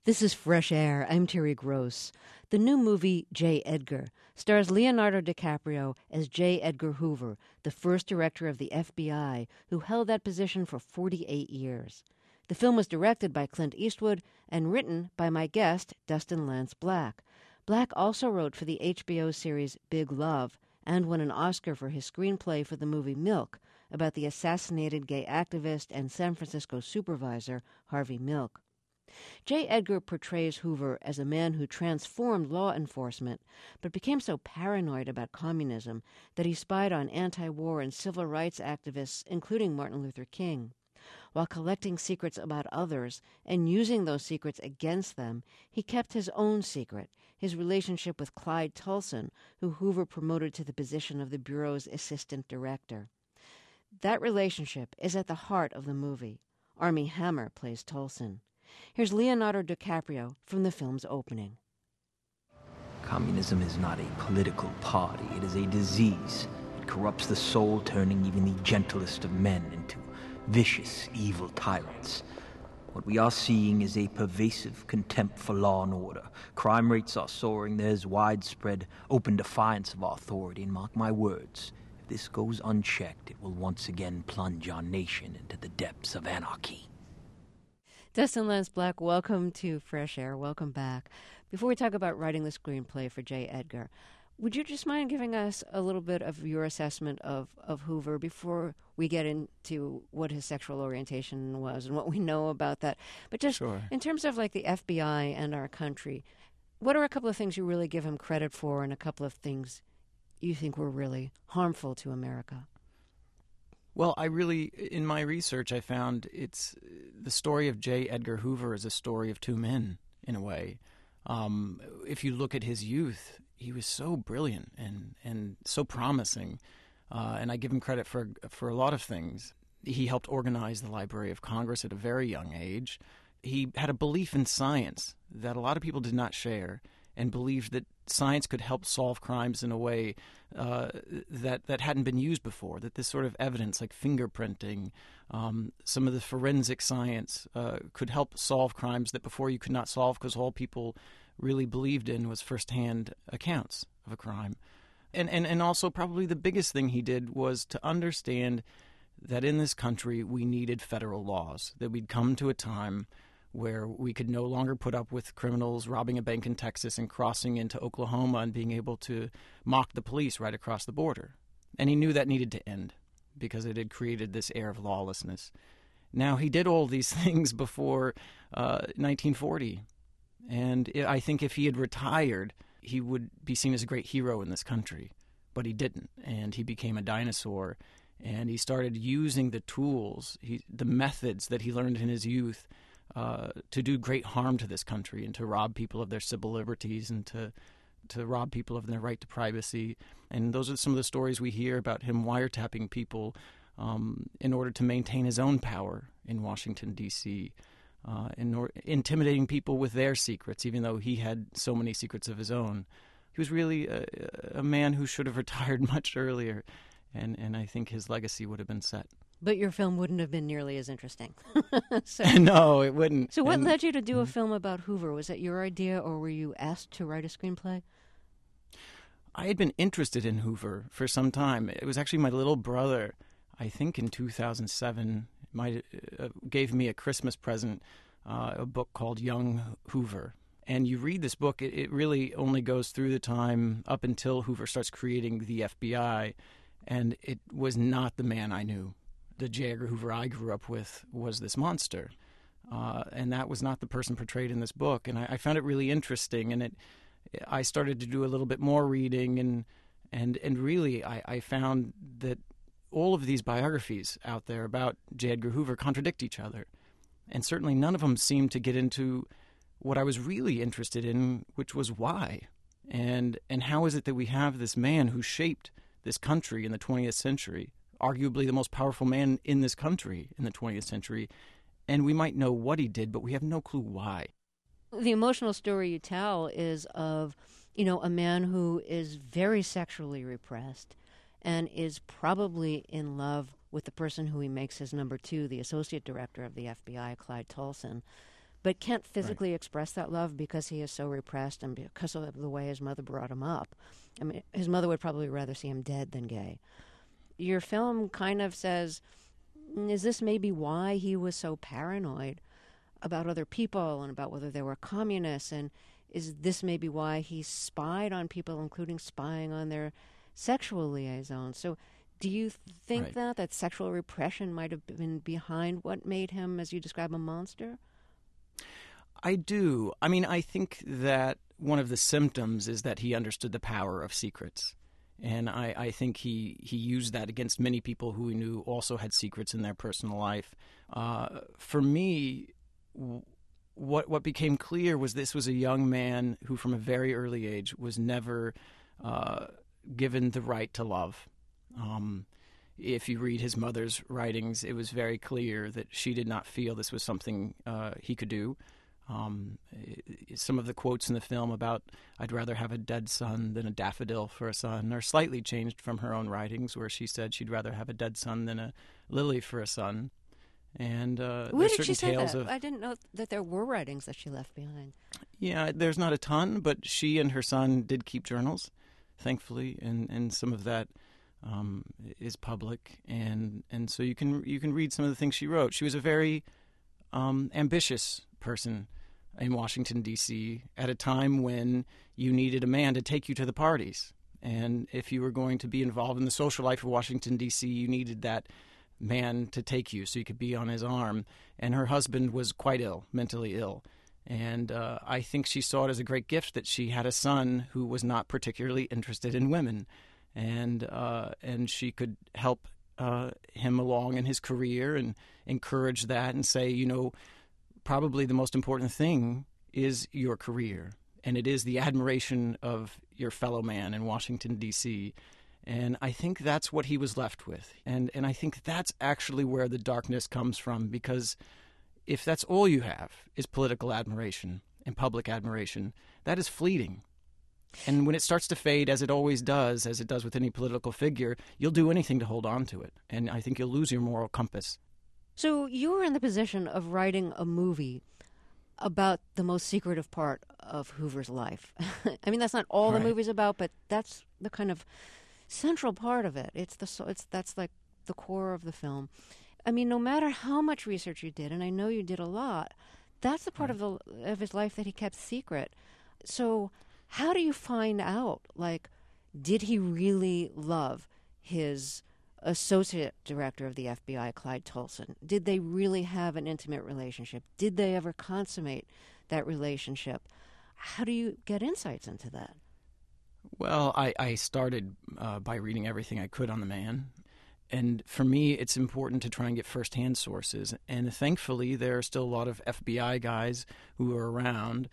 This is Fresh Air. I'm Terry Gross. The new movie, J. Edgar, stars Leonardo DiCaprio as J. Edgar Hoover, the first director of the FBI, who held that position for 48 years. The film was directed by Clint Eastwood and written by my guest, Dustin Lance Black. Black also wrote for the HBO series Big Love and won an Oscar for his screenplay for the movie Milk, about the assassinated gay activist and San Francisco supervisor Harvey Milk. J. Edgar portrays Hoover as a man who transformed law enforcement, but became so paranoid about communism that he spied on anti-war and civil rights activists, including Martin Luther King. While collecting secrets about others and using those secrets against them, he kept his own secret, his relationship with Clyde Tolson, who Hoover promoted to the position of the Bureau's assistant director. That relationship is at the heart of the movie. Armie Hammer plays Tolson. Here's Leonardo DiCaprio from the film's opening. Communism is not a political party. It is a disease. It corrupts the soul, turning even the gentlest of men into vicious, evil tyrants. What we are seeing is a pervasive contempt for law and order. Crime rates are soaring. There's widespread, open defiance of our authority. And mark my words, if this goes unchecked, it will once again plunge our nation into the depths of anarchy. Dustin Lance Black, welcome to Fresh Air. Welcome back. Before we talk about writing the screenplay for J. Edgar, would you just mind giving us a little bit of your assessment of Hoover before we get into what his sexual orientation was and what we know about that? But just in terms of like the FBI and our country, what are a couple of things you really give him credit for and a couple of things you think were really harmful to America? Well, in my research, I found the story of J. Edgar Hoover is a story of two men, in a way. If you look at his youth, he was so brilliant and so promising, and I give him credit for a lot of things. He helped organize the Library of Congress at a very young age. He had a belief in science that a lot of people did not share, and believed that science could help solve crimes in a way that hadn't been used before, that this sort of evidence like fingerprinting, some of the forensic science could help solve crimes that before you could not solve because all people really believed in was firsthand accounts of a crime. And also probably the biggest thing he did was to understand that in this country we needed federal laws, that we'd come to a time where we could no longer put up with criminals robbing a bank in Texas and crossing into Oklahoma and being able to mock the police right across the border. And he knew that needed to end because it had created this air of lawlessness. Now, he did all these things before 1940, and I think if he had retired, he would be seen as a great hero in this country. But he didn't, and he became a dinosaur, and he started using the tools, the methods that he learned in his youth to do great harm to this country and to rob people of their civil liberties and to rob people of their right to privacy. And those are some of the stories we hear about him wiretapping people in order to maintain his own power in Washington, D.C., intimidating people with their secrets, even though he had so many secrets of his own. He was really a man who should have retired much earlier, and I think his legacy would have been set. But your film wouldn't have been nearly as interesting. No, it wouldn't. So what led you to do a film about Hoover? Was that your idea, or were you asked to write a screenplay? I had been interested in Hoover for some time. It was actually my little brother, I think in 2007, gave me a Christmas present, a book called Young Hoover. And you read this book, it really only goes through the time up until Hoover starts creating the FBI, and it was not the man I knew. The J. Edgar Hoover I grew up with was this monster, and that was not the person portrayed in this book. And I found it really interesting, and I started to do a little bit more reading, and really I found that all of these biographies out there about J. Edgar Hoover contradict each other, and certainly none of them seem to get into what I was really interested in, which was why, and how is it that we have this man who shaped this country in the 20th century, arguably the most powerful man in this country in the 20th century, and we might know what he did, but we have no clue why. The emotional story you tell is of, a man who is very sexually repressed and is probably in love with the person who he makes his number two, the associate director of the FBI, Clyde Tolson. but can't physically express that love because he is so repressed and because of the way his mother brought him up. I mean, his mother would probably rather see him dead than gay. Your film kind of says, is this maybe why he was so paranoid about other people and about whether they were communists? And is this maybe why he spied on people, including spying on their sexual liaisons? So do you think that sexual repression might have been behind what made him, as you describe, a monster? I do. I mean, I think that one of the symptoms is that he understood the power of secrets. And I think he used that against many people who he knew also had secrets in their personal life. For me, what became clear was this was a young man who from a very early age was never given the right to love. If you read his mother's writings, it was very clear that she did not feel this was something he could do. Some of the quotes in the film about "I'd rather have a dead son than a daffodil for a son" are slightly changed from her own writings, where she said she'd rather have a dead son than a lily for a son. And where did she say that? I didn't know that there were writings that she left behind. Yeah, there's not a ton, but she and her son did keep journals, thankfully, and some of that is public, and so you can read some of the things she wrote. She was a very ambitious person in Washington, D.C. at a time when you needed a man to take you to the parties. And if you were going to be involved in the social life of Washington, D.C., you needed that man to take you so you could be on his arm. And her husband was quite ill, mentally ill. And I think she saw it as a great gift that she had a son who was not particularly interested in women. And she could help him along in his career and encourage that and say, you know, probably the most important thing is your career. And it is the admiration of your fellow man in Washington, D.C., and I think that's what he was left with. And I think that's actually where the darkness comes from, because if that's all you have is political admiration and public admiration, that is fleeting. And when it starts to fade, as it always does, as it does with any political figure, you'll do anything to hold on to it. And I think you'll lose your moral compass. So you were in the position of writing a movie about the most secretive part of Hoover's life. I mean, that's not all the movie's about, but that's the kind of central part of it. That's like the core of the film. I mean, no matter how much research you did, and I know you did a lot, that's the part of his life that he kept secret. So how do you find out, like, did he really love his associate director of the FBI, Clyde Tolson? Did they really have an intimate relationship? Did they ever consummate that relationship? How do you get insights into that? Well, I started by reading everything I could on the man. And for me, it's important to try and get firsthand sources. And thankfully, there are still a lot of FBI guys who are around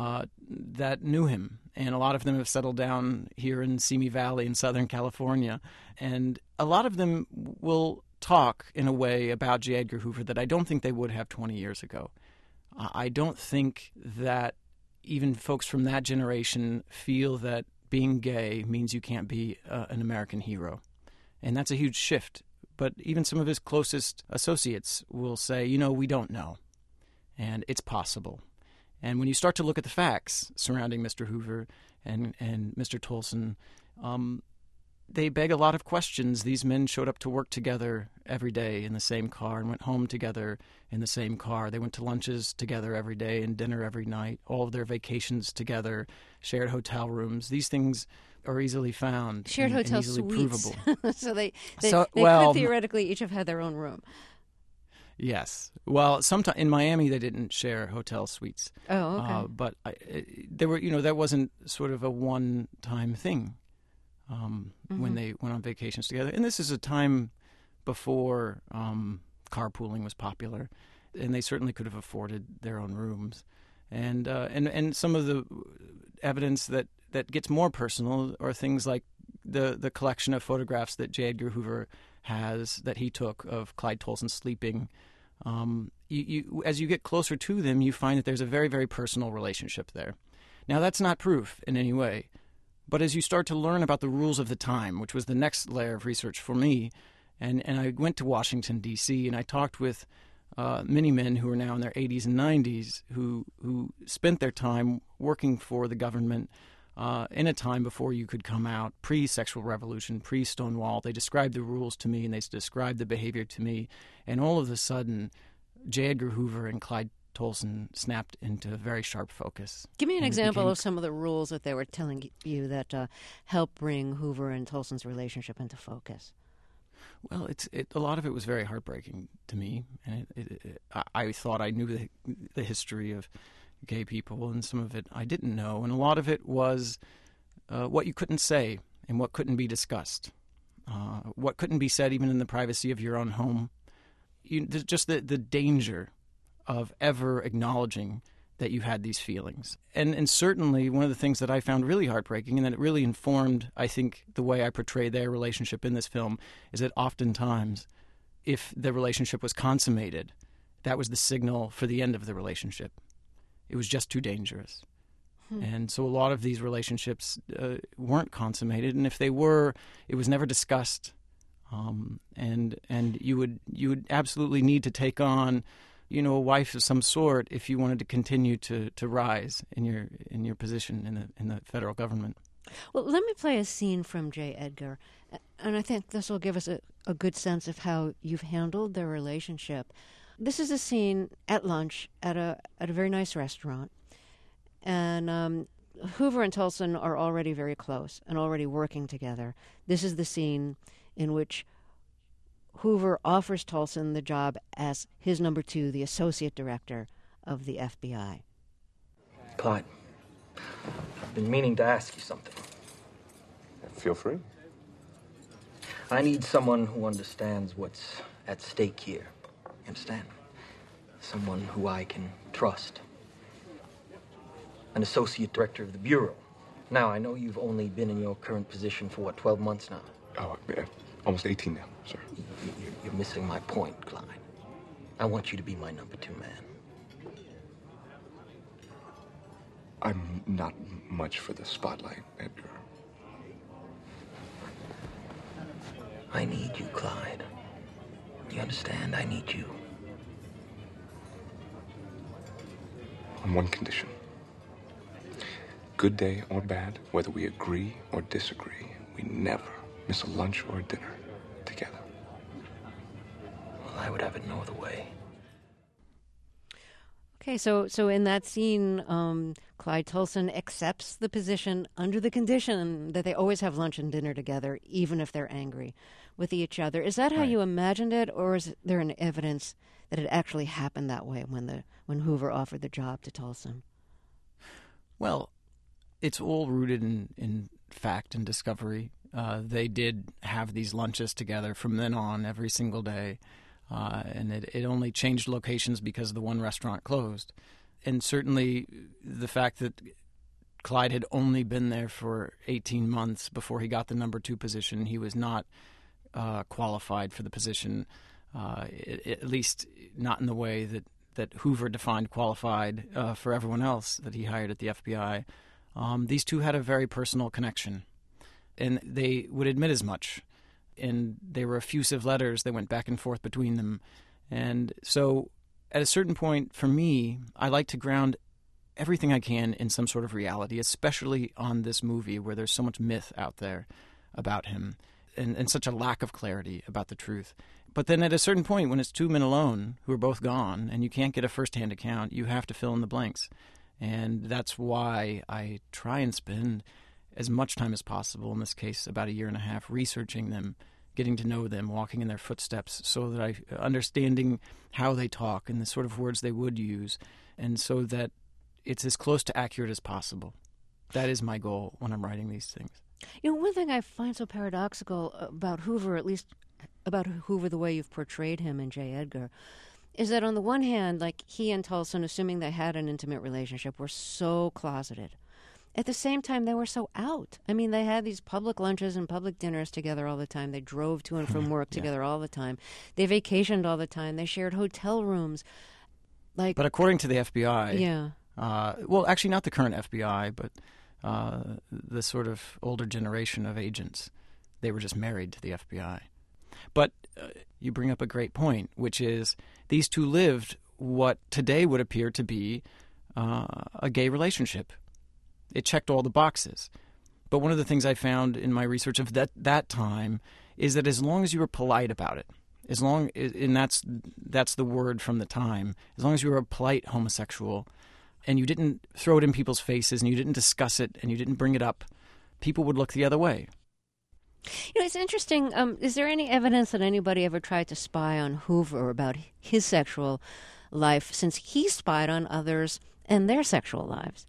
that knew him. And a lot of them have settled down here in Simi Valley in Southern California. And a lot of them will talk in a way about J. Edgar Hoover that I don't think they would have 20 years ago. I don't think that even folks from that generation feel that being gay means you can't be an American hero. And that's a huge shift. But even some of his closest associates will say, you know, we don't know. And it's possible. And when you start to look at the facts surrounding Mr. Hoover and Mr. Tolson, they beg a lot of questions. These men showed up to work together every day in the same car and went home together in the same car. They went to lunches together every day and dinner every night, all of their vacations together, shared hotel rooms. These things are easily found. Shared hotel and easily suites. provable. So they could theoretically each have had their own room. Yes. Well, sometimes in Miami they didn't share hotel suites. Oh, okay. But there were, that wasn't sort of a one-time thing when they went on vacations together. And this is a time before carpooling was popular, and they certainly could have afforded their own rooms. And some of the evidence that gets more personal are things like the collection of photographs that J. Edgar Hoover has that he took of Clyde Tolson sleeping. As you get closer to them, you find that there's a very, very personal relationship there. Now, that's not proof in any way, but as you start to learn about the rules of the time, which was the next layer of research for me, and I went to Washington, D.C., and I talked with many men who are now in their 80s and 90s who spent their time working for the government in a time before you could come out, pre-sexual revolution, pre-Stonewall. They described the rules to me and they described the behavior to me. And all of a sudden, J. Edgar Hoover and Clyde Tolson snapped into very sharp focus. Give me an example of some of the rules that they were telling you that helped bring Hoover and Tolson's relationship into focus. Well, a lot of it was very heartbreaking to me, and I thought I knew the history of gay people, and some of it I didn't know, and a lot of it was what you couldn't say and what couldn't be discussed, what couldn't be said even in the privacy of your own home. Just the danger of ever acknowledging that you had these feelings. And certainly one of the things that I found really heartbreaking and that it really informed, I think, the way I portray their relationship in this film is that oftentimes if the relationship was consummated, that was the signal for the end of the relationship. It was just too dangerous. And so a lot of these relationships weren't consummated, and if they were, it was never discussed. And you would absolutely need to take on a wife of some sort if you wanted to continue to rise in your position in the federal government. Well, let me play a scene from J. Edgar, and I think this will give us a good sense of how you've handled their relationship. This is a scene at lunch at a very nice restaurant, and Hoover and Tolson are already very close and already working together. This is the scene in which Hoover offers Tolson the job as his number 2, the associate director of the FBI. Clyde, I've been meaning to ask you something. Feel free. I need someone who understands what's at stake here. You understand? Someone who I can trust. An associate director of the Bureau. Now, I know you've only been in your current position for, 12 months now? Oh, yeah. Almost 18 now, sir. You're missing my point, Clyde. I want you to be my number 2 man. I'm not much for the spotlight, Edgar. I need you, Clyde. You understand? I need you. On one condition. Good day or bad, whether we agree or disagree, we never miss a lunch or a dinner together. Well, I would have it no other way. Okay, so in that scene, Clyde Tolson accepts the position under the condition that they always have lunch and dinner together, even if they're angry with each other. Is that how you imagined it, or is there an evidence that it actually happened that way when Hoover offered the job to Tolson? Well, it's all rooted in fact and discovery. They did have these lunches together from then on every single day, and it only changed locations because the one restaurant closed. And certainly the fact that Clyde had only been there for 18 months before he got the number 2 position, he was not qualified for the position, at least not in the way that Hoover defined qualified for everyone else that he hired at the FBI. These two had a very personal connection, and they would admit as much. And they were effusive letters that went back and forth between them. And so at a certain point, for me, I like to ground everything I can in some sort of reality, especially on this movie where there's so much myth out there about him and such a lack of clarity about the truth. But then at a certain point, when it's 2 men alone who are both gone and you can't get a first-hand account, you have to fill in the blanks. And that's why I try and spend as much time as possible, in this case about 1.5 years, researching them, getting to know them, walking in their footsteps, so that understanding how they talk and the sort of words they would use, and so that it's as close to accurate as possible. That is my goal when I'm writing these things. One thing I find so paradoxical about Hoover, at least about Hoover the way you've portrayed him in J. Edgar, is that on the one hand, like, he and Tolson, assuming they had an intimate relationship, were so closeted. At the same time, they were so out. I mean, they had these public lunches and public dinners together all the time. They drove to and from work together all the time. They vacationed all the time. They shared hotel rooms. But according to the FBI, well, actually not the current FBI, but the sort of older generation of agents, they were just married to the FBI. But you bring up a great point, which is these two lived what today would appear to be a gay relationship. It checked all the boxes. But one of the things I found in my research of that time is that as long as you were polite about it, and that's the word from the time, as long as you were a polite homosexual and you didn't throw it in people's faces and you didn't discuss it and you didn't bring it up, people would look the other way. It's interesting. Is there any evidence that anybody ever tried to spy on Hoover about his sexual life, since he spied on others and their sexual lives?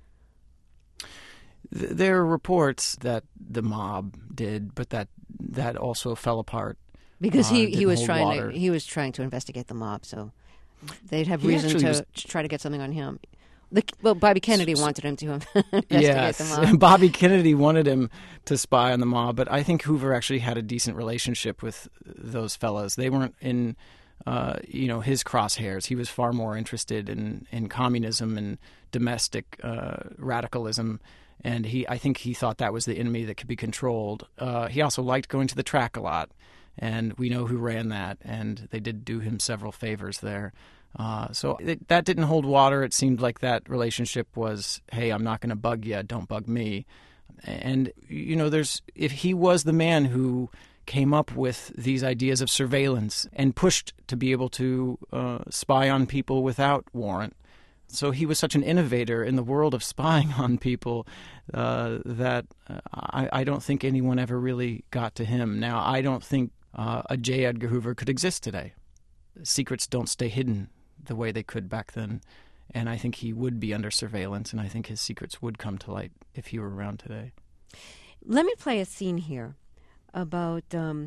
There are reports that the mob did, but that also fell apart because he was trying to investigate the mob, so they'd have reason to try to get something on him. Bobby Kennedy wanted him to investigate the mob. Bobby Kennedy wanted him to spy on the mob, but I think Hoover actually had a decent relationship with those fellas. They weren't in his crosshairs. He was far more interested in communism and domestic radicalism. And I think he thought that was the enemy that could be controlled. He also liked going to the track a lot, and we know who ran that, and they did do him several favors there. So that didn't hold water. It seemed like that relationship was, hey, I'm not going to bug you, don't bug me. And, if he was the man who came up with these ideas of surveillance and pushed to be able to spy on people without warrant, so he was such an innovator in the world of spying on people that I don't think anyone ever really got to him. Now, I don't think a J. Edgar Hoover could exist today. Secrets don't stay hidden the way they could back then, and I think he would be under surveillance, and I think his secrets would come to light if he were around today. Let me play a scene here about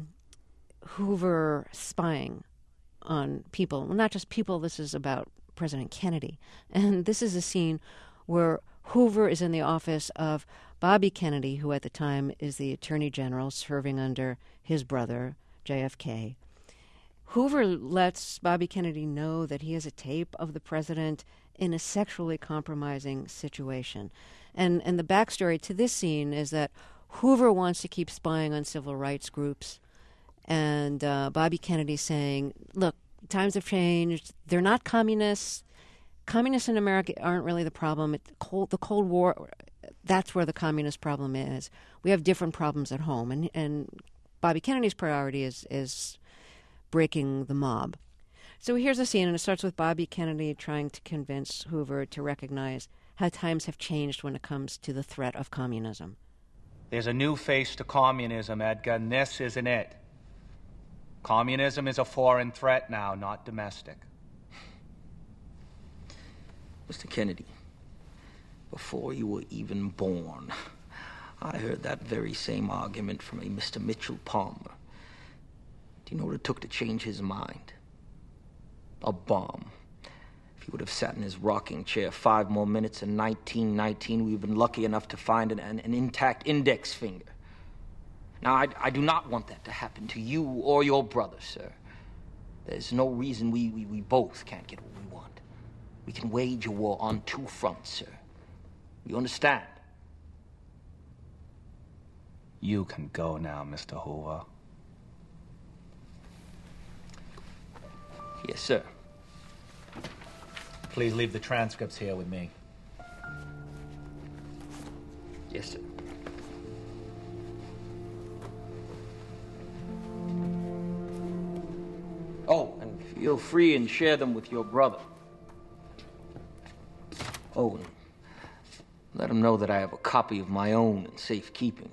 Hoover spying on people. Well, not just people, this is about President Kennedy. And this is a scene where Hoover is in the office of Bobby Kennedy, who at the time is the Attorney General serving under his brother, JFK. Hoover lets Bobby Kennedy know that he has a tape of the president in a sexually compromising situation. And the backstory to this scene is that Hoover wants to keep spying on civil rights groups, and Bobby Kennedy saying, look, times have changed. They're not communists. Communists in America aren't really the problem. The Cold War, that's where the communist problem is. We have different problems at home. And Bobby Kennedy's priority is breaking the mob. So here's a scene, and it starts with Bobby Kennedy trying to convince Hoover to recognize how times have changed when it comes to the threat of communism. There's a new face to communism, Edgar, and this isn't it. Communism is a foreign threat now, not domestic. Mr. Kennedy, before you were even born, I heard that very same argument from a Mr. Mitchell Palmer. Do you know what it took to change his mind? A bomb. If he would have sat in his rocking chair 5 more minutes in 1919, we've been lucky enough to find an intact index finger. Now, I do not want that to happen to you or your brother, sir. There's no reason we both can't get what we want. We can wage a war on 2 fronts, sir. You understand? You can go now, Mr. Hoover. Yes, sir. Please leave the transcripts here with me. Yes, sir. Oh, and feel free and share them with your brother. Oh, and let him know that I have a copy of my own in safekeeping.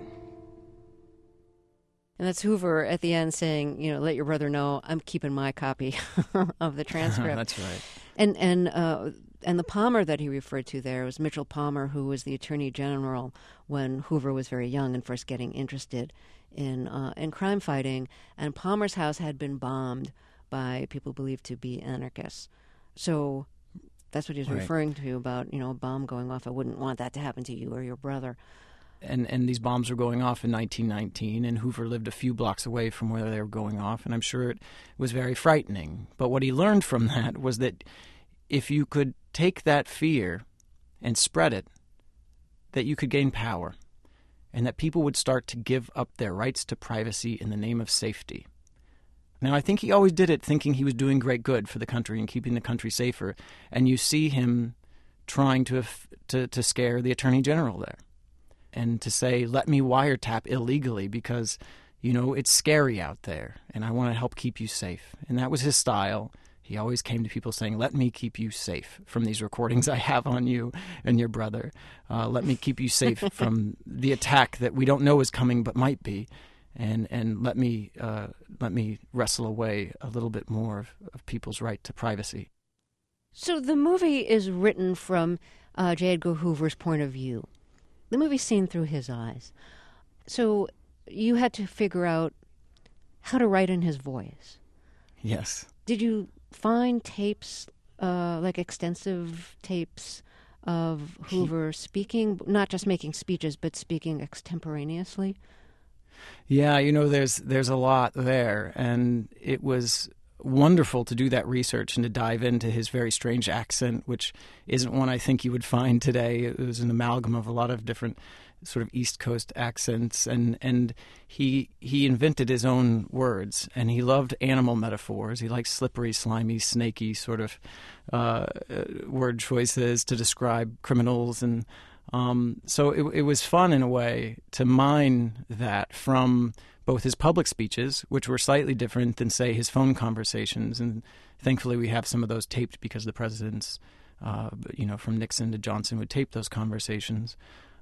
And that's Hoover at the end saying, let your brother know I'm keeping my copy of the transcript. That's right. And the Palmer that he referred to there was Mitchell Palmer, who was the Attorney General when Hoover was very young and first getting interested in crime fighting. And Palmer's house had been bombed by people believed to be anarchists. So that's what he was referring to about, a bomb going off. I wouldn't want that to happen to you or your brother. And these bombs were going off in 1919, and Hoover lived a few blocks away from where they were going off, and I'm sure it was very frightening. But what he learned from that was that if you could take that fear and spread it, that you could gain power, and that people would start to give up their rights to privacy in the name of safety. Now, I think he always did it thinking he was doing great good for the country and keeping the country safer. And you see him trying to scare the Attorney General there and to say, let me wiretap illegally because, it's scary out there and I want to help keep you safe. And that was his style. He always came to people saying, let me keep you safe from these recordings I have on you and your brother. Let me keep you safe from the attack that we don't know is coming but might be. And let me wrestle away a little bit more of people's right to privacy. So the movie is written from J. Edgar Hoover's point of view. The movie's seen through his eyes. So you had to figure out how to write in his voice. Yes. Did you find tapes, like extensive tapes of Hoover speaking, not just making speeches, but speaking extemporaneously? Yeah, there's a lot there, and it was wonderful to do that research and to dive into his very strange accent, which isn't one I think you would find today. It was an amalgam of a lot of different sort of East Coast accents, and he invented his own words, and he loved animal metaphors. He liked slippery, slimy, snaky sort of word choices to describe criminals, and so it was fun in a way to mine that from both his public speeches, which were slightly different than, say, his phone conversations. And thankfully we have some of those taped because the presidents, from Nixon to Johnson would tape those conversations.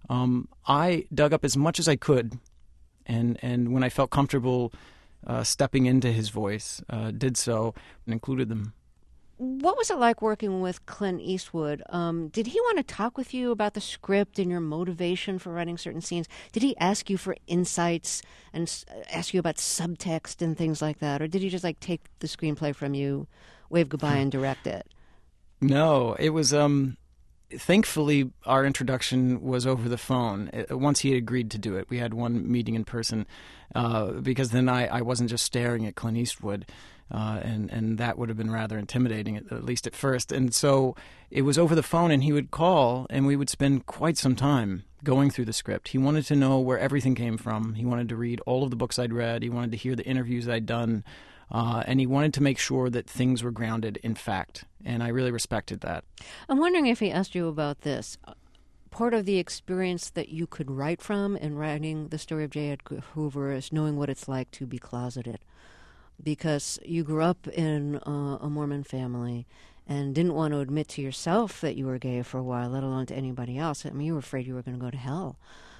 I dug up as much as I could, and when I felt comfortable stepping into his voice, did so and included them. What was it like working with Clint Eastwood? Did he want to talk with you about the script and your motivation for writing certain scenes? Did he ask you for insights and ask you about subtext and things like that? Or did he just take the screenplay from you, wave goodbye, and direct it? No, it was... Thankfully, our introduction was over the phone. Once he had agreed to do it, we had one meeting in person because then I wasn't just staring at Clint Eastwood. And that would have been rather intimidating, at least at first. And so it was over the phone, and he would call, and we would spend quite some time going through the script. He wanted to know where everything came from. He wanted to read all of the books I'd read. He wanted to hear the interviews I'd done. And he wanted to make sure that things were grounded in fact. And I really respected that. I'm wondering if he asked you about this. Part of the experience that you could write from in writing the story of J. Edgar Hoover is knowing what it's like to be closeted. Because you grew up in a Mormon family and didn't want to admit to yourself that you were gay for a while, let alone to anybody else. I mean, you were afraid you were going to go to hell.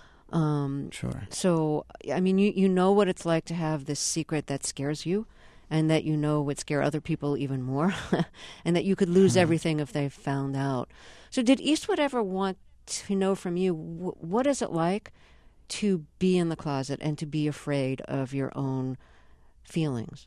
Sure. So, I mean, you know what it's like to have this secret that scares you and that would scare other people even more and that you could lose everything if they found out. So did Eastwood ever want to know from you, what is it like to be in the closet and to be afraid of your own feelings?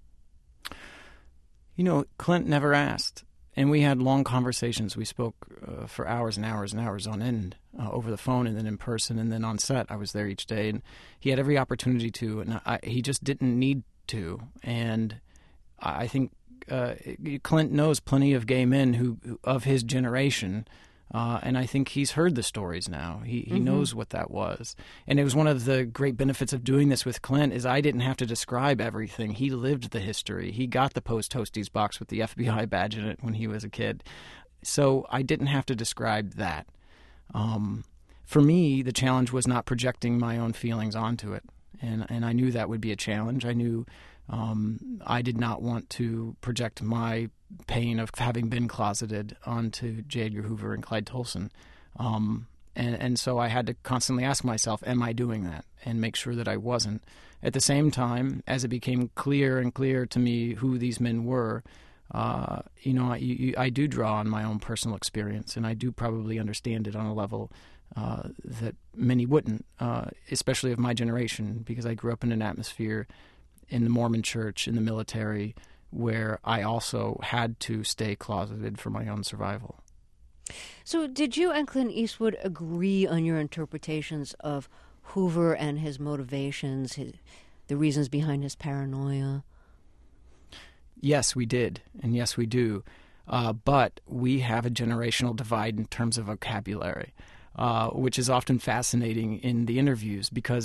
Clint never asked, and we had long conversations. We spoke for hours and hours and hours on end over the phone and then in person and then on set. I was there each day, and he had every opportunity to, and he just didn't need to. And I think Clint knows plenty of gay men who of his generation, and I think he's heard the stories now. He knows what that was. And it was one of the great benefits of doing this with Clint is I didn't have to describe everything. He lived the history. He got the Post-Toasties box with the FBI badge in it when he was a kid. So I didn't have to describe that. For me, the challenge was not projecting my own feelings onto it. And I knew that would be a challenge. I knew I did not want to project my pain of having been closeted onto J. Edgar Hoover and Clyde Tolson. And so I had to constantly ask myself, am I doing that? And make sure that I wasn't. At the same time, as it became clear and clear to me who these men were, I do draw on my own personal experience, and I do probably understand it on a level that many wouldn't, especially of my generation, because I grew up in an atmosphere in the Mormon church, in the military, where I also had to stay closeted for my own survival. So did you and Clint Eastwood agree on your interpretations of Hoover and his motivations, the reasons behind his paranoia? Yes, we did, and yes, we do. But we have a generational divide in terms of vocabulary, which is often fascinating in the interviews because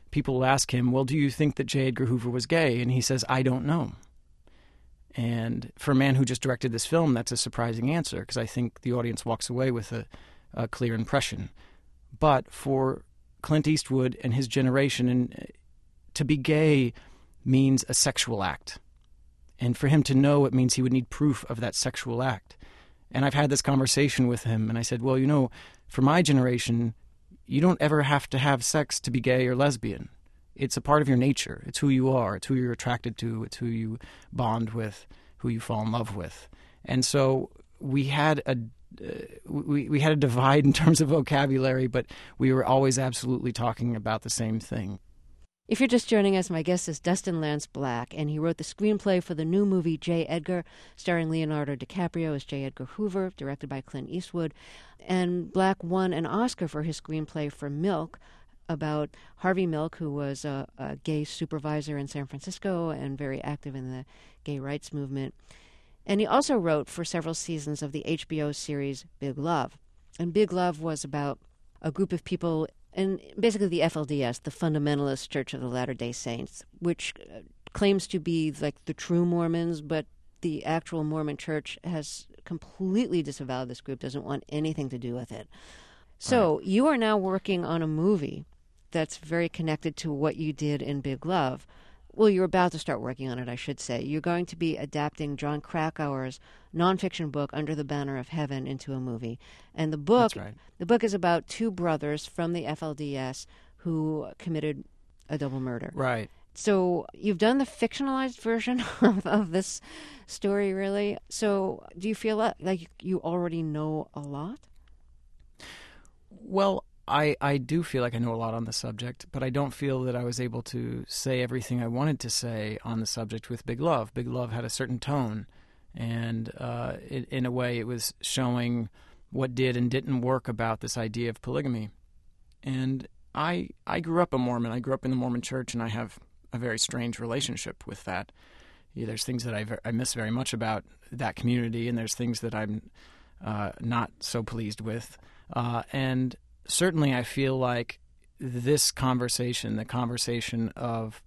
people will ask him, well, do you think that J. Edgar Hoover was gay? And he says, I don't know. And for a man who just directed this film, that's a surprising answer, because I think the audience walks away with a clear impression. But for Clint Eastwood and his generation, and to be gay means a sexual act. And for him to know, it means he would need proof of that sexual act. And I've had this conversation with him, and I said, well, you know, for my generation, you don't ever have to have sex to be gay or lesbian. It's a part of your nature. It's who you are. It's who you're attracted to. It's who you bond with, who you fall in love with. And so we had a divide in terms of vocabulary, but we were always absolutely talking about the same thing. If you're just joining us, my guest is Dustin Lance Black, and he wrote the screenplay for the new movie J. Edgar, starring Leonardo DiCaprio as J. Edgar Hoover, directed by Clint Eastwood. And Black won an Oscar for his screenplay for Milk, about Harvey Milk, who was a gay supervisor in San Francisco and very active in the gay rights movement. And he also wrote for several seasons of the HBO series Big Love. And Big Love was about a group of people, and basically the FLDS, the Fundamentalist Church of the Latter-day Saints, which claims to be like the true Mormons, but the actual Mormon Church has completely disavowed this group, doesn't want anything to do with it. So you are now working on a movie that's very connected to what you did in Big Love. Well, you're about to start working on it, I should say. You're going to be adapting John Krakauer's nonfiction book, Under the Banner of Heaven, into a movie. And the book, That's right. The book is about two brothers from the FLDS who committed a double murder. Right. So you've done the fictionalized version of this story, really. So do you feel like you already know a lot? Well, I do feel like I know a lot on the subject, but I don't feel that I was able to say everything I wanted to say on the subject with Big Love. Big Love had a certain tone, and in a way it was showing what did and didn't work about this idea of polygamy. And I grew up a Mormon. I grew up in the Mormon Church, and I have a very strange relationship with that. Yeah, there's things that I miss very much about that community, and there's things that I'm not so pleased with. And certainly I feel like this conversation, the conversation of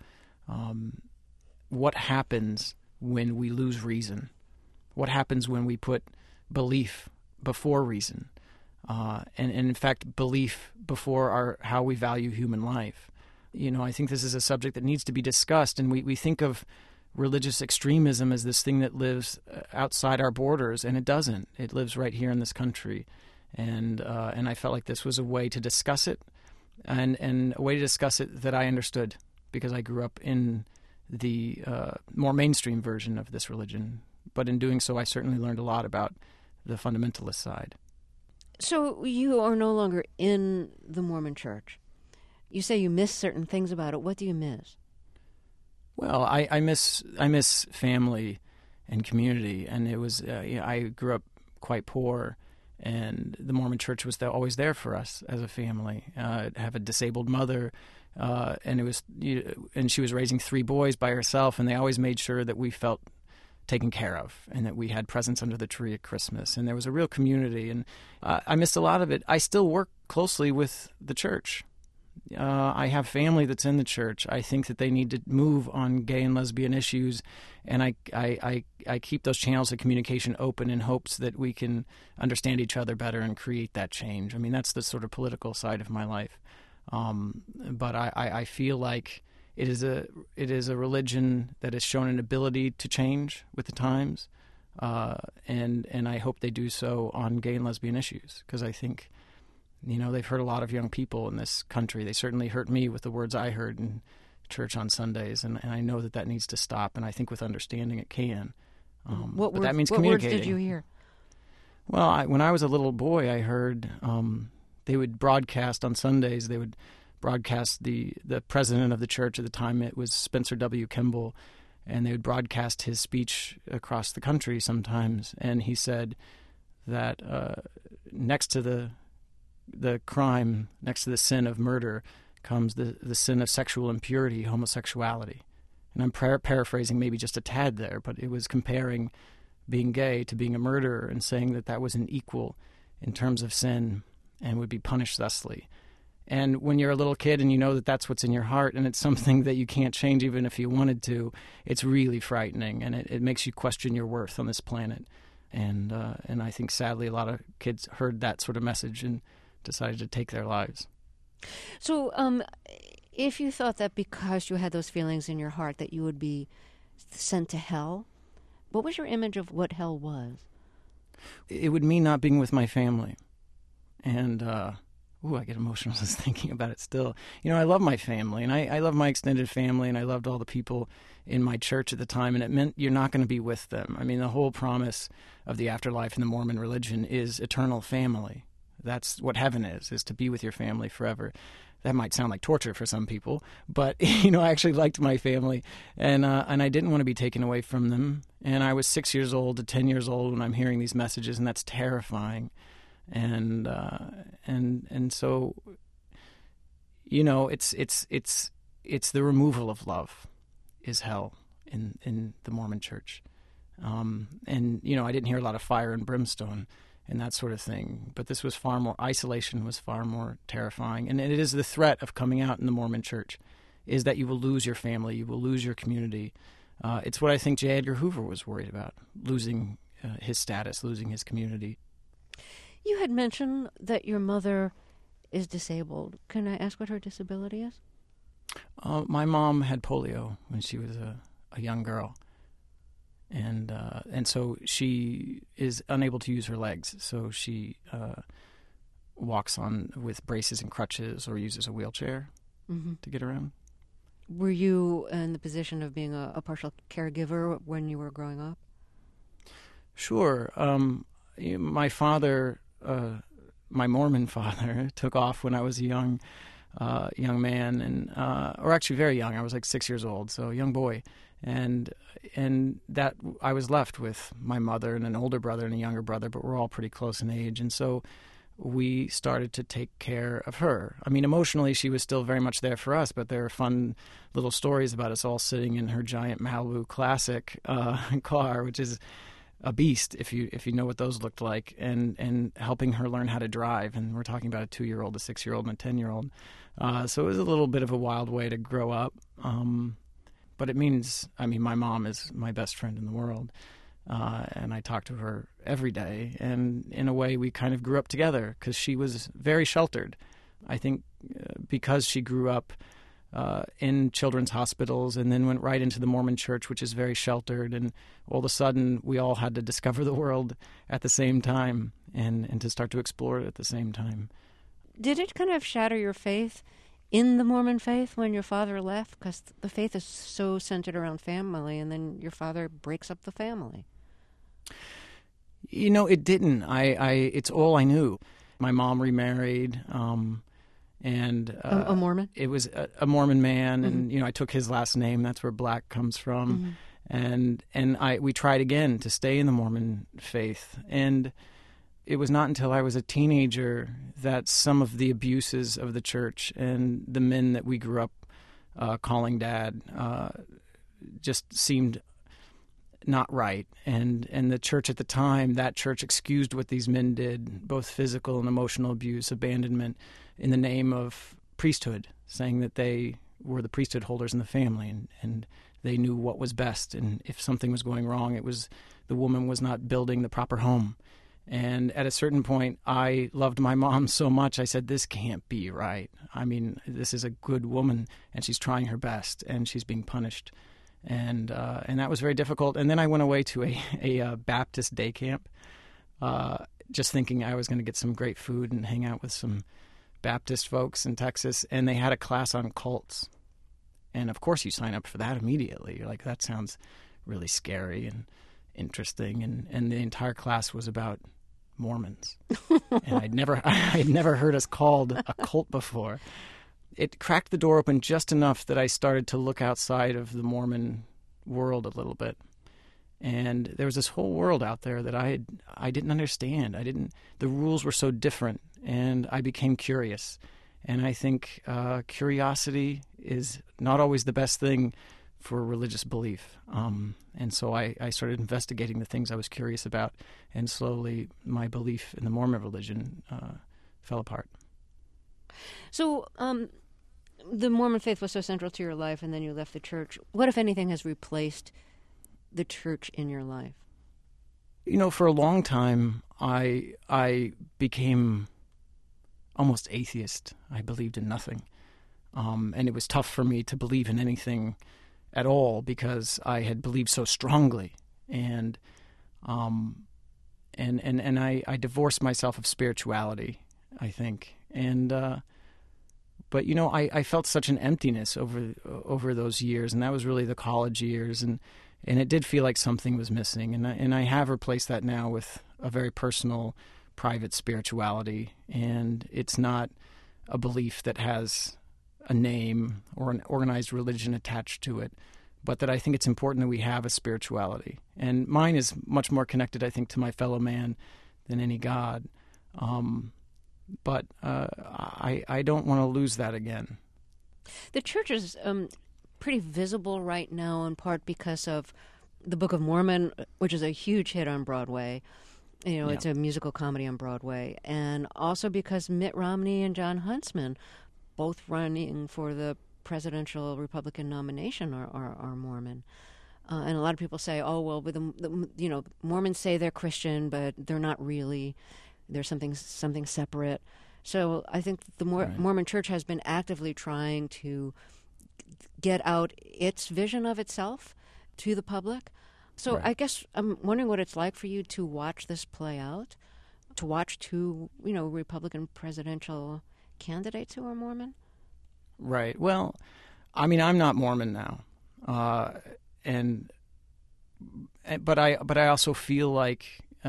what happens when we lose reason, what happens when we put belief before reason, and in fact belief before how we value human life. You know, I think this is a subject that needs to be discussed, and we think of religious extremism as this thing that lives outside our borders, and it doesn't. It lives right here in this country. And I felt like this was a way to discuss it, and a way to discuss it that I understood, because I grew up in the more mainstream version of this religion. But in doing so, I certainly learned a lot about the fundamentalist side. So you are no longer in the Mormon Church. You say you miss certain things about it. What do you miss? Well, I miss family and community, and it was I grew up quite poor. And the Mormon Church was always there for us as a family. I have a disabled mother, and she was raising 3 boys by herself, and they always made sure that we felt taken care of and that we had presents under the tree at Christmas. And there was a real community, and I missed a lot of it. I still work closely with the church. I have family that's in the church. I think that they need to move on gay and lesbian issues, and I keep those channels of communication open in hopes that we can understand each other better and create that change. I mean, that's the sort of political side of my life. But I feel like it is a religion that has shown an ability to change with the times, and I hope they do so on gay and lesbian issues, because I think, you know, they've hurt a lot of young people in this country. They certainly hurt me with the words I heard in church on Sundays, and I know that needs to stop, and I think with understanding it can. But that means communicating. What words did you hear? Well, when I was a little boy, I heard they would broadcast on Sundays. They would broadcast the president of the church at the time. It was Spencer W. Kimball, and they would broadcast his speech across the country sometimes. And he said that next to the crime, next to the sin of murder, comes the sin of sexual impurity, homosexuality. And I'm paraphrasing maybe just a tad there, but it was comparing being gay to being a murderer and saying that was an equal in terms of sin and would be punished thusly. And when you're a little kid and you know that that's what's in your heart and it's something that you can't change even if you wanted to, it's really frightening, and it makes you question your worth on this planet. And I think, sadly, a lot of kids heard that sort of message and decided to take their lives. So if you thought that because you had those feelings in your heart that you would be sent to hell, what was your image of what hell was? It would mean not being with my family. And I get emotional just thinking about it still. I love my family, and I love my extended family, and I loved all the people in my church at the time, and it meant you're not going to be with them. I mean, the whole promise of the afterlife in the Mormon religion is eternal family. That's what heaven is to be with your family forever. That might sound like torture for some people, but, I actually liked my family, and I didn't want to be taken away from them. And I was 6 years old to 10 years old when I'm hearing these messages, and that's terrifying. And so, it's the removal of love is hell in the Mormon Church. I didn't hear a lot of fire and brimstone and that sort of thing, but this was far more, isolation was far more terrifying. And it is the threat of coming out in the Mormon Church, is that you will lose your family, you will lose your community. It's what I think J. Edgar Hoover was worried about, losing his status, losing his community. You had mentioned that your mother is disabled. Can I ask what her disability is? My mom had polio when she was a young girl, and so she is unable to use her legs. So she walks on with braces and crutches, or uses a wheelchair to get around. Were you in the position of being a partial caregiver when you were growing up? Sure. My father, my Mormon father, took off when I was a young man, and or actually very young. I was like 6 years old, so a young boy, and that I was left with my mother and an older brother and a younger brother, but we're all pretty close in age, and so we started to take care of her. I mean, emotionally, she was still very much there for us, but there were fun little stories about us all sitting in her giant Malibu Classic car, which is a beast if you know what those looked like, and helping her learn how to drive. And we're talking about a 2-year-old, a 6-year-old, and a 10-year-old. So it was a little bit of a wild way to grow up. But it means, my mom is my best friend in the world. And I talk to her every day. And in a way, we kind of grew up together because she was very sheltered. I think because she grew up in children's hospitals and then went right into the Mormon Church, which is very sheltered. And all of a sudden, we all had to discover the world at the same time and to start to explore it at the same time. Did it kind of shatter your faith in the Mormon faith when your father left? Because the faith is so centered around family, and then your father breaks up the family. It didn't. It's all I knew. My mom remarried, and a Mormon? It was a Mormon man, and I took his last name. That's where Black comes from, and we tried again to stay in the Mormon faith, and it was not until I was a teenager that some of the abuses of the church and the men that we grew up calling dad just seemed not right. And the church at the time, that church excused what these men did, both physical and emotional abuse, abandonment, in the name of priesthood, saying that they were the priesthood holders in the family, and they knew what was best. And if something was going wrong, it was the woman was not building the proper home. And at a certain point, I loved my mom so much, I said, this can't be right. This is a good woman, and she's trying her best, and she's being punished. And that was very difficult. And then I went away to a Baptist day camp, just thinking I was going to get some great food and hang out with some Baptist folks in Texas. And they had a class on cults. And, of course, you sign up for that immediately. You're like, that sounds really scary and interesting. And the entire class was about Mormons. And I'd never heard us called a cult before. It cracked the door open just enough that I started to look outside of the Mormon world a little bit. And there was this whole world out there that I didn't understand. The rules were so different, and I became curious. And I think curiosity is not always the best thing for religious belief. And so I started investigating the things I was curious about, and slowly my belief in the Mormon religion fell apart. So, the Mormon faith was so central to your life, and then you left the church. What, if anything, has replaced the church in your life? For a long time, I became almost atheist. I believed in nothing. And it was tough for me to believe in anything at all because I had believed so strongly. And I divorced myself of spirituality, I think. But I felt such an emptiness over those years, and that was really the college years, and it did feel like something was missing, and I have replaced that now with a very personal, private spirituality, and it's not a belief that has a name or an organized religion attached to it, but that I think it's important that we have a spirituality, and mine is much more connected, I think, to my fellow man than any God. But I don't want to lose that again. The church is pretty visible right now, in part because of the Book of Mormon, which is a huge hit on Broadway. It's a musical comedy on Broadway. And also because Mitt Romney and John Huntsman, both running for the presidential Republican nomination, are Mormon. And a lot of people say, oh, well, but the Mormons say they're Christian, but they're not really. There's something separate. So I think the Mormon Church has been actively trying to get out its vision of itself to the public. So I guess I'm wondering what it's like for you to watch this play out, to watch two, Republican presidential candidates who are Mormon. Right. Well, I mean, I'm not Mormon now, but I also feel like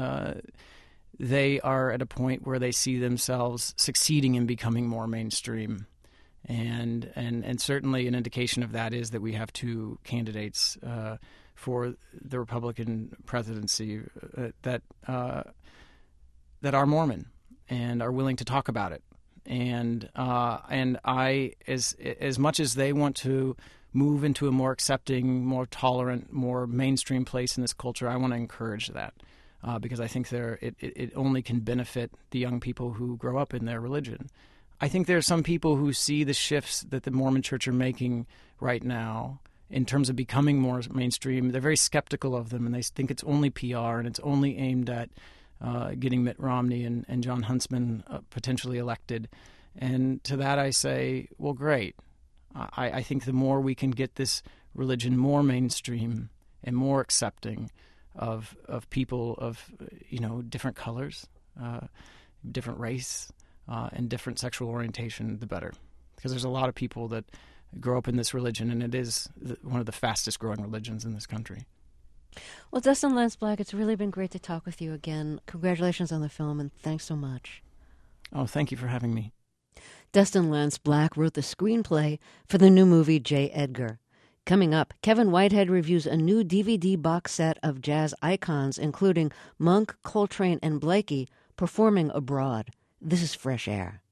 they are at a point where they see themselves succeeding in becoming more mainstream. And certainly an indication of that is that we have two candidates for the Republican presidency that are Mormon and are willing to talk about it. And I, as much as they want to move into a more accepting, more tolerant, more mainstream place in this culture, I want to encourage that. Because I think it only can benefit the young people who grow up in their religion. I think there are some people who see the shifts that the Mormon Church are making right now in terms of becoming more mainstream. They're very skeptical of them, and they think it's only PR and it's only aimed at getting Mitt Romney and John Huntsman potentially elected. And to that I say, well, great. I think the more we can get this religion more mainstream and more accepting of people of different colors, different race, and different sexual orientation, the better. Because there's a lot of people that grow up in this religion, and it is one of the fastest growing religions in this country. Well, Dustin Lance Black, it's really been great to talk with you again. Congratulations on the film, and thanks so much. Oh, thank you for having me. Dustin Lance Black wrote the screenplay for the new movie J. Edgar. Coming up, Kevin Whitehead reviews a new DVD box set of jazz icons, including Monk, Coltrane, and Blakey, performing abroad. This is Fresh Air.